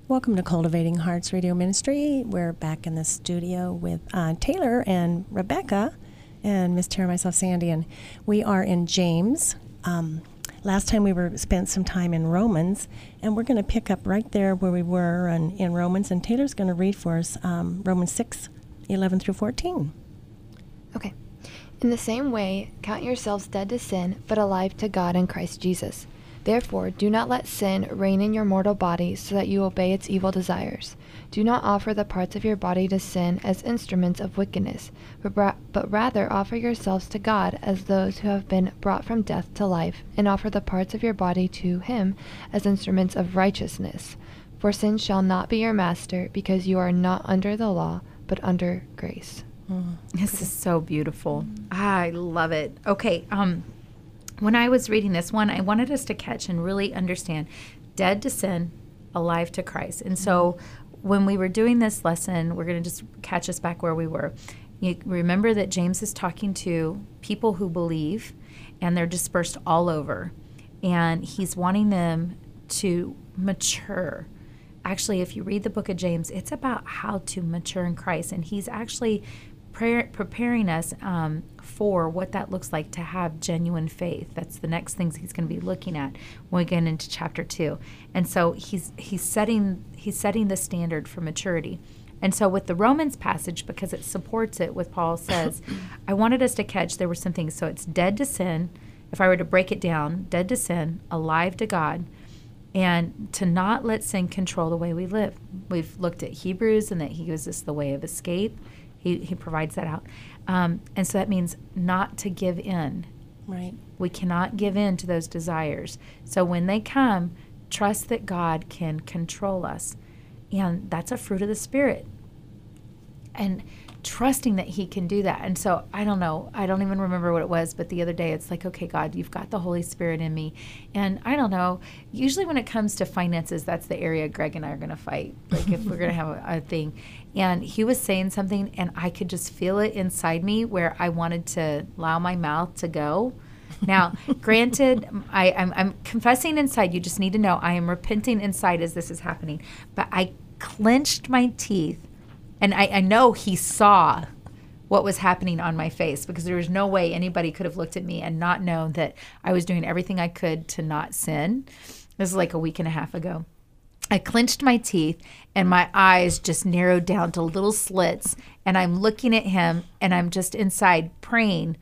Welcome to Cultivating Hearts Radio Ministry. We're back in the studio with Taylor and Rebecca and Miss Tara, myself, Sandy, and we are in James. Last time we spent some time in Romans, and we're going to pick up right there where we were in Romans, and Taylor's going to read for us Romans 6:11 through 14. Okay. In the same way, count yourselves dead to sin, but alive to God in Christ Jesus. Therefore, do not let sin reign in your mortal body so that you obey its evil desires. Do not offer the parts of your body to sin as instruments of wickedness, but rather offer yourselves to God as those who have been brought from death to life, and offer the parts of your body to Him as instruments of righteousness. For sin shall not be your master, because you are not under the law, but under grace. This is so beautiful. I love it. Okay, when I was reading this one, I wanted us to catch and really understand dead to sin, alive to Christ. And so when we were doing this lesson, we're going to just catch us back where we were. You remember that James is talking to people who believe, and they're dispersed all over. And he's wanting them to mature. Actually, if you read the book of James, it's about how to mature in Christ. And he's actually preparing us for what that looks like to have genuine faith. That's the next things he's going to be looking at when we get into chapter 2. And so he's setting the standard for maturity. And so with the Romans passage, because it supports it, what Paul says, I wanted us to catch there were some things. So it's dead to sin. If I were to break it down, dead to sin, alive to God, and to not let sin control the way we live. We've looked at Hebrews and that he gives us the way of escape. He provides that out. And so that means not to give in. Right. We cannot give in to those desires. So when they come, trust that God can control us. And that's a fruit of the Spirit. And trusting that he can do that. And so, I don't know, I don't even remember what it was, but the other day it's like, okay, God, you've got the Holy Spirit in me. And I don't know, usually when it comes to finances, that's the area Greg and I are going to fight. Like if we're going to have a thing. And he was saying something and I could just feel it inside me where I wanted to allow my mouth to go. Now, granted, I'm confessing inside. You just need to know I am repenting inside as this is happening. But I clenched my teeth. And I know he saw what was happening on my face, because there was no way anybody could have looked at me and not known that I was doing everything I could to not sin. This was like a week and a half ago. I clenched my teeth and my eyes just narrowed down to little slits. And I'm looking at him and I'm just inside praying,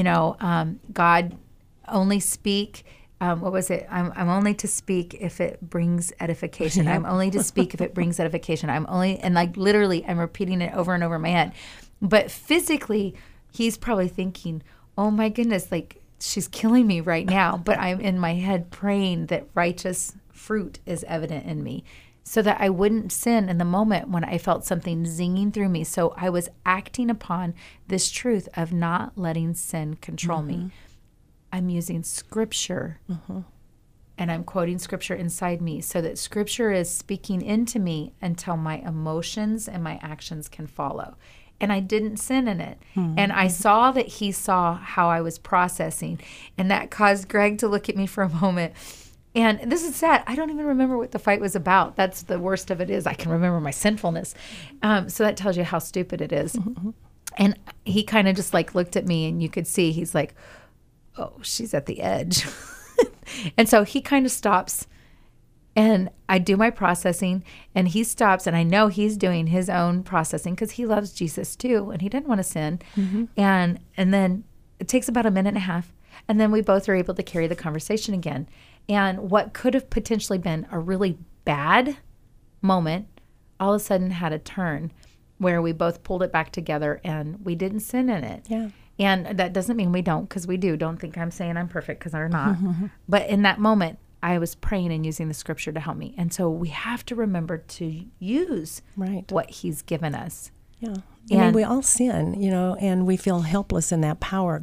God, only speak. What was it? I'm only to speak if it brings edification. I'm only to speak if it brings edification. And like literally I'm repeating it over and over in my head. But physically, he's probably thinking, oh my goodness, like she's killing me right now. But I'm in my head praying that righteous fruit is evident in me so that I wouldn't sin in the moment when I felt something zinging through me. So I was acting upon this truth of not letting sin control me. I'm using scripture and I'm quoting scripture inside me so that scripture is speaking into me until my emotions and my actions can follow. And I didn't sin in it. And I saw that he saw how I was processing. And that caused Greg to look at me for a moment. And this is sad. I don't even remember what the fight was about. That's the worst of it is I can remember my sinfulness. So that tells you how stupid it is. And he kind of just like looked at me and you could see he's like, oh, she's at the edge. And so he kind of stops and I do my processing and he stops and I know he's doing his own processing because he loves Jesus too and he didn't want to sin. And then it takes about a minute and a half and then we both are able to carry the conversation again. And what could have potentially been a really bad moment all of a sudden had a turn where we both pulled it back together and we didn't sin in it. Yeah. And that doesn't mean we don't, because we do. Don't think I'm saying I'm perfect, because I'm not. But in that moment, I was praying and using the scripture to help me. And so we have to remember to use what he's given us. Yeah. I mean, we all sin, and we feel helpless in that power.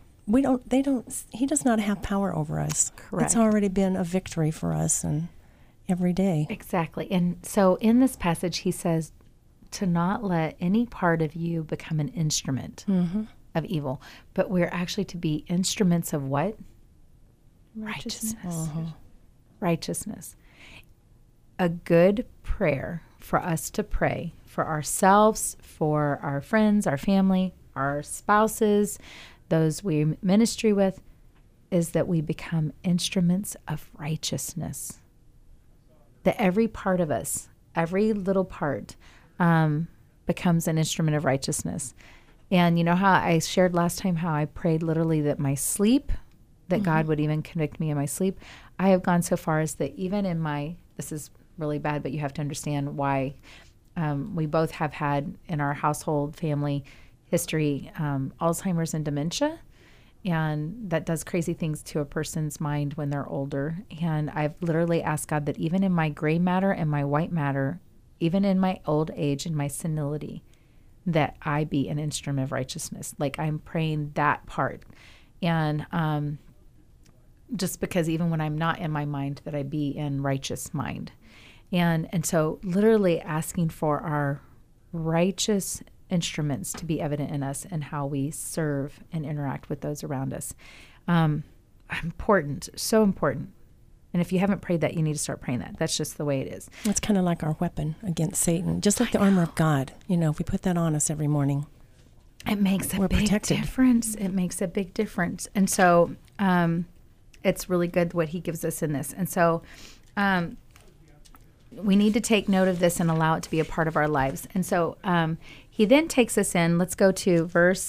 He does not have power over us. Correct. It's already been a victory for us and every day. Exactly. And so in this passage, he says to not let any part of you become an instrument of evil, but we're actually to be instruments of what? Righteousness. Righteousness. a good prayer for us to pray for ourselves, for our friends, our family, our spouses, those we ministry with, is that we become instruments of righteousness. That every part of us, every little part, becomes an instrument of righteousness. And you know how I shared last time how I prayed literally that my sleep, that God would even convict me in my sleep. I have gone so far as that even in my, this is really bad, but you have to understand why we both have had in our household family history Alzheimer's and dementia. And that does crazy things to a person's mind when they're older. And I've literally asked God that even in my gray matter and my white matter, even in my old age and my senility, that I be an instrument of righteousness. Like I'm praying that part. And just because even when I'm not in my mind, that I be in righteous mind. And so literally asking for our righteous instruments to be evident in us and how we serve and interact with those around us. Important, so important. And if you haven't prayed that, you need to start praying that. That's just the way it is. It's kind of like our weapon against Satan, just like the armor of God. You know, if we put that on us every morning, it makes a we're big protected. difference. It makes a big difference. And so it's really good what he gives us in this. And so we need to take note of this and allow it to be a part of our lives. And so he then takes us in. Let's go to verse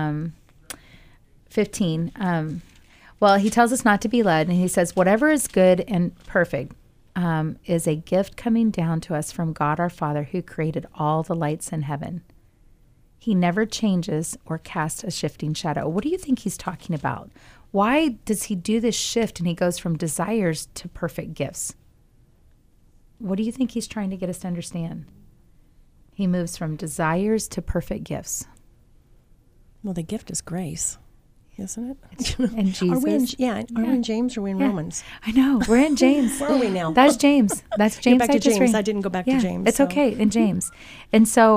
15. Well, he tells us not to be led, and he says, whatever is good and perfect is a gift coming down to us from God our Father, who created all the lights in heaven. He never changes or casts a shifting shadow. What do you think he's talking about? Why does he do this shift and he goes from desires to perfect gifts? What do you think he's trying to get us to understand? He moves from desires to perfect gifts. Well, the gift is grace, isn't it? And Jesus. Are we in James or are we in Romans? I know. We're in James. Where are we now? That's James. That's James. Get back to James. I didn't go back to James. It's okay, in James. And so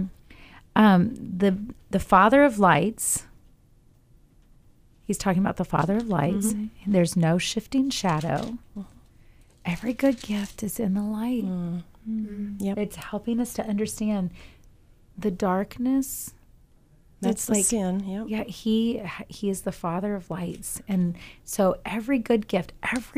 the Father of lights, he's talking about the Father of lights. And there's no shifting shadow. Every good gift is in the light. Yep. It's helping us to understand the darkness. That's the sin. Yep. Yeah, he is the Father of lights. And so every good gift, that's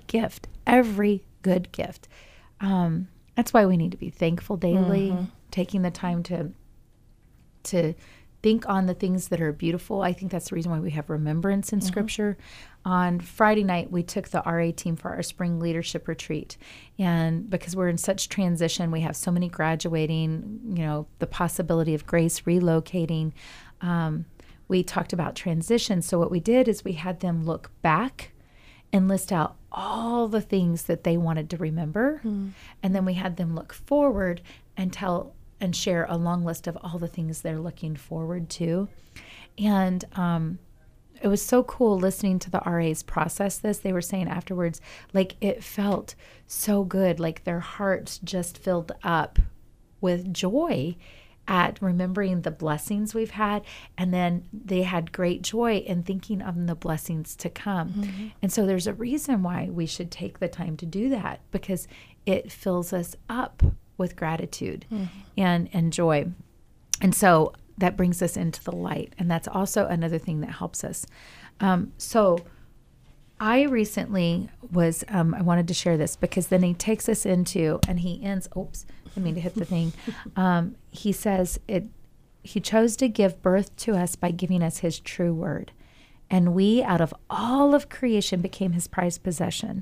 why we need to be thankful daily, taking the time to think on the things that are beautiful. I think that's the reason why we have remembrance in Scripture. On Friday night, we took the RA team for our spring leadership retreat. And because we're in such transition, we have so many graduating, the possibility of Grace relocating. We talked about transition. So what we did is we had them look back and list out all the things that they wanted to remember. And then we had them look forward and tell and share a long list of all the things they're looking forward to. And it was so cool listening to the RAs process this. They were saying afterwards, like, it felt so good, like their hearts just filled up with joy at remembering the blessings we've had. And then they had great joy in thinking of the blessings to come. And so there's a reason why we should take the time to do that, because it fills us up with gratitude and joy. And so that brings us into the light. And that's also another thing that helps us. So I recently was, I wanted to share this because then he takes us into, and he ends, I mean to hit the thing. He says, he chose to give birth to us by giving us his true word. And we, out of all of creation, became his prized possession.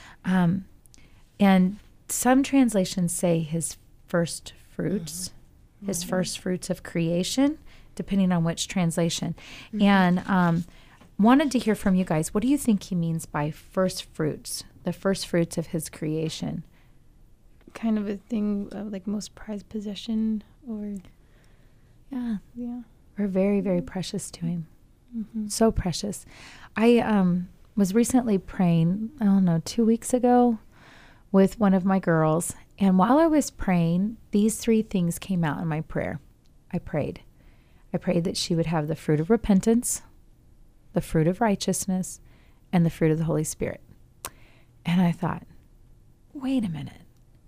And some translations say his first fruits, his first fruits of creation, depending on which translation. And wanted to hear from you guys. What do you think he means by first fruits, the first fruits of his creation? Kind of a thing of like most prized possession, or Yeah. or very, very precious to him. So precious. I was recently praying, 2 weeks ago, with one of my girls. And while I was praying, these three things came out in my prayer. I prayed that she would have the fruit of repentance, the fruit of righteousness, and the fruit of the Holy Spirit. And I thought, wait a minute.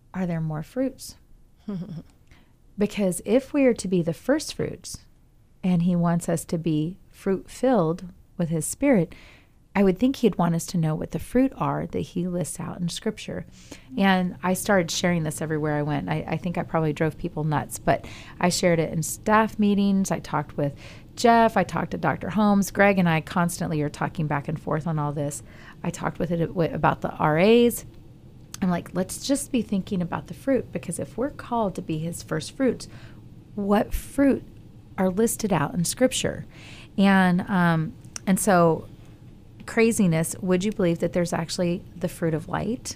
are there more fruits? Because if we are to be the first fruits, and he wants us to be fruit-filled with his Spirit, I would think he'd want us to know what the fruit are that he lists out in Scripture. And I started sharing this everywhere I went. I think I probably drove people nuts, but I shared it in staff meetings. I talked with Jeff. I talked to Dr. Holmes. Greg and I constantly are talking back and forth on all this. I talked with it about the RAs. I'm like, let's just be thinking about the fruit, because if we're called to be his first fruits, what fruit are listed out in Scripture? And so craziness, would you believe that there's actually the fruit of light?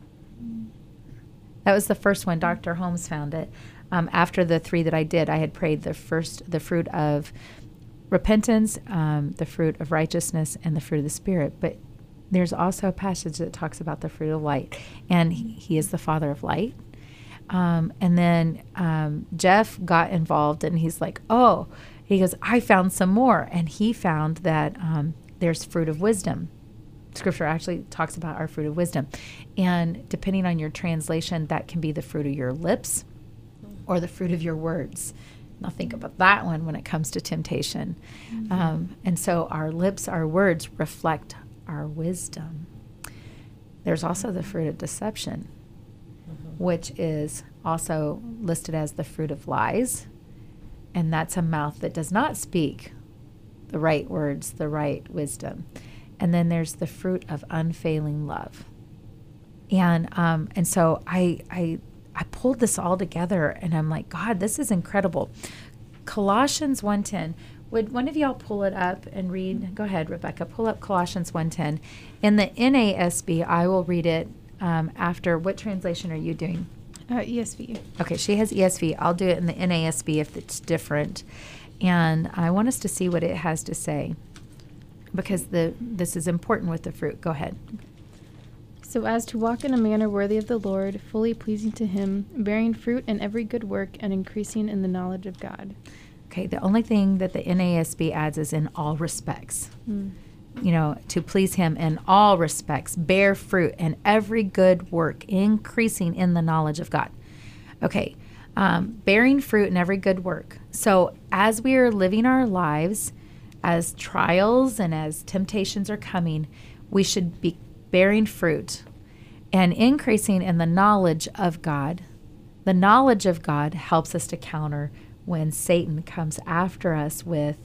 That was the first one. Dr. Holmes found it. After the 3 that I did, I had prayed the fruit of repentance, the fruit of righteousness, and the fruit of the Spirit. But there's also a passage that talks about the fruit of light, and he is the Father of light. And then Jeff got involved, and he's like, oh, he goes, I found some more. And he found that there's fruit of wisdom. Scripture actually talks about our fruit of wisdom. And depending on your translation, that can be the fruit of your lips or the fruit of your words. Now think about that one when it comes to temptation. And so our lips, our words reflect our wisdom. There's also the fruit of deception, which is also listed as the fruit of lies. And that's a mouth that does not speak the right words, the right wisdom. And then there's the fruit of unfailing love. And so I pulled this all together, and I'm like, God, this is incredible. Colossians 1:10. Would one of y'all pull it up and read? Go ahead, Rebecca. Pull up Colossians 1:10. In the NASB, I will read it after. What translation are you doing? ESV. Okay, she has ESV. I'll do it in the NASB if it's different. And I want us to see what it has to say, because this is important with the fruit. Go ahead. So as to walk in a manner worthy of the Lord, fully pleasing to him, bearing fruit in every good work, and increasing in the knowledge of God. Okay, the only thing that the NASB adds is in all respects. You know, to please him in all respects, bear fruit in every good work, increasing in the knowledge of God. Okay, bearing fruit in every good work. So as we are living our lives, as trials and as temptations are coming, we should be bearing fruit and increasing in the knowledge of God. The knowledge of God helps us to counter when Satan comes after us with,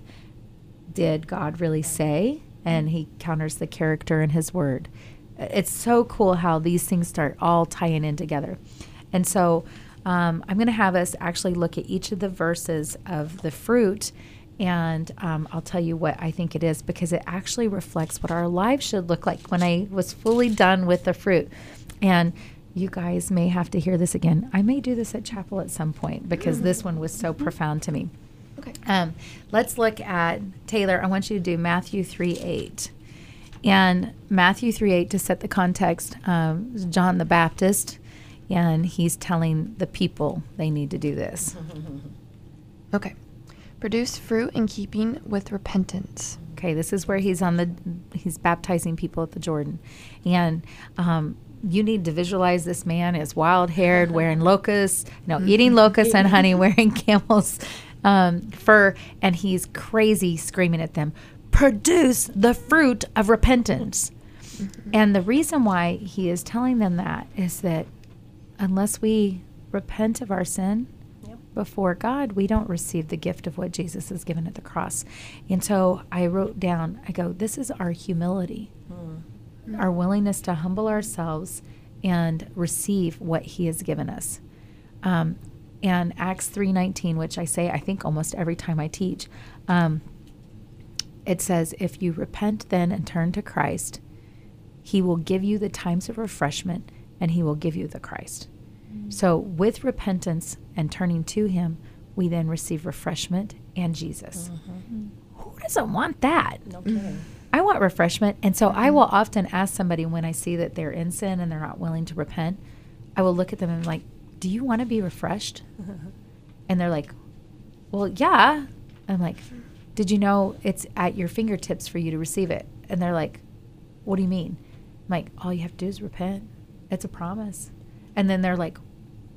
did God really say? And he counters the character in his word. It's so cool how these things start all tying in together. And so I'm going to have us actually look at each of the verses of the fruit, and I'll tell you what I think it is, because it actually reflects what our lives should look like when I was fully done with the fruit. And you guys may have to hear this again. I may do this at chapel at some point, because this one was so profound to me. Okay. Let's look at, Taylor, I want you to do Matthew 3:8. And Matthew 3:8, to set the context, John the Baptist, and he's telling the people they need to do this. Okay. Produce fruit in keeping with repentance. Okay, this is where he's baptizing people at the Jordan. And you need to visualize this man as wild-haired, wearing locusts, eating locusts and honey, wearing camel's fur, and he's crazy, screaming at them, produce the fruit of repentance. And the reason why he is telling them that is that unless we repent of our sin before God, we don't receive the gift of what Jesus has given at the cross. And so I wrote down, I go, this is our humility, our willingness to humble ourselves and receive what he has given us. And Acts 3:19, which I say, I think almost every time I teach, it says, if you repent then and turn to Christ, he will give you the times of refreshment, and he will give you the Christ. So with repentance and turning to him, we then receive refreshment and Jesus. Who doesn't want that? No kidding. I want refreshment. And so I will often ask somebody when I see that they're in sin and they're not willing to repent, I will look at them and be like, do you want to be refreshed? And they're like, well, yeah. I'm like, did you know it's at your fingertips for you to receive it? And they're like, what do you mean? I'm like, all you have to do is repent. It's a promise. And then they're like,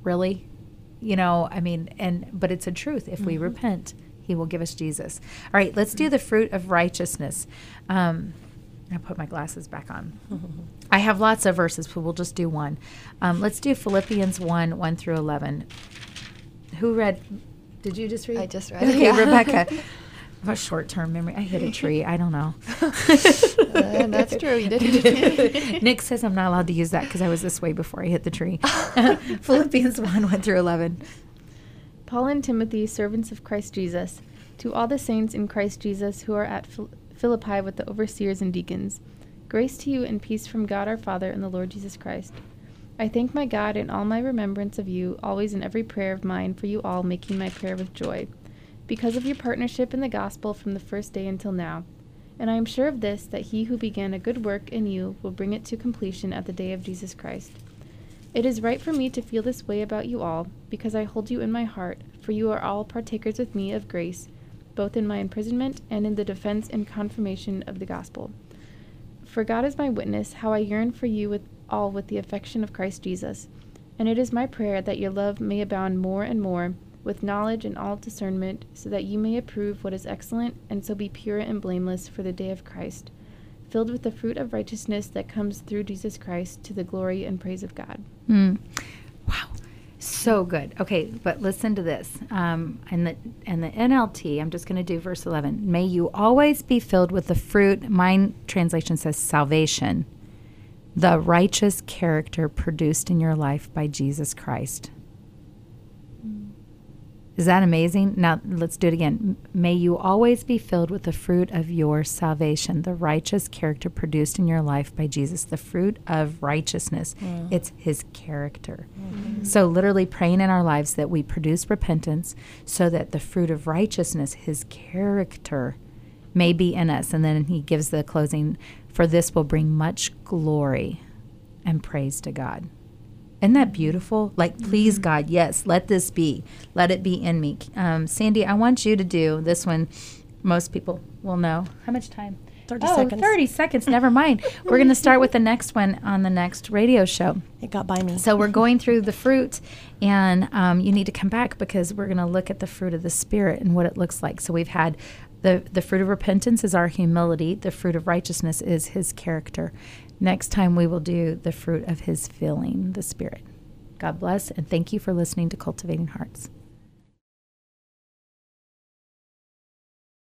really? But it's a truth. If we repent, he will give us Jesus. All right, let's do the fruit of righteousness. I'll put my glasses back on. I have lots of verses, but we'll just do one. Let's do Philippians 1 through 11. Who read? Did you just read? I just read. Okay, Rebecca. I have a short-term memory. I hit a tree. I don't know. That's true. You did. Nick says I'm not allowed to use that because I was this way before I hit the tree. Philippians 1 through 11. Paul and Timothy, servants of Christ Jesus, to all the saints in Christ Jesus who are at Philippi with the overseers and deacons, grace to you and peace from God our Father and the Lord Jesus Christ. I thank my God in all my remembrance of you, always in every prayer of mine for you all, making my prayer with joy, because of your partnership in the gospel from the first day until now. And I am sure of this, that he who began a good work in you will bring it to completion at the day of Jesus Christ. It is right for me to feel this way about you all, because I hold you in my heart, for you are all partakers with me of grace, both in my imprisonment and in the defense and confirmation of the gospel. For God is my witness, how I yearn for you with the affection of Christ Jesus. And it is my prayer that your love may abound more and more, with knowledge and all discernment, so that you may approve what is excellent, and so be pure and blameless for the day of Christ, filled with the fruit of righteousness that comes through Jesus Christ, to the glory and praise of God. Wow. So good. Okay, but listen to this. And the NLT, I'm just going to do verse 11. May you always be filled with the fruit, mine translation says salvation, the righteous character produced in your life by Jesus Christ. Is that amazing? Now, let's do it again. May you always be filled with the fruit of your salvation, the righteous character produced in your life by Jesus, the fruit of righteousness. It's his character. So literally praying in our lives that we produce repentance so that the fruit of righteousness, his character, may be in us. And then he gives the closing, for this will bring much glory and praise to God. Isn't that beautiful? Like, please, God, yes, let this be. Let it be in me. Sandy, I want you to do this one. Most people will know. How much time? 30 seconds. 30 seconds. Never mind. We're going to start with the next one on the next radio show. It got by me. So we're going through the fruit, and you need to come back because we're going to look at the fruit of the Spirit and what it looks like. So we've had the fruit of repentance is our humility. The fruit of righteousness is his character. Next time we will do the fruit of his filling, the Spirit. God bless, and thank you for listening to Cultivating Hearts.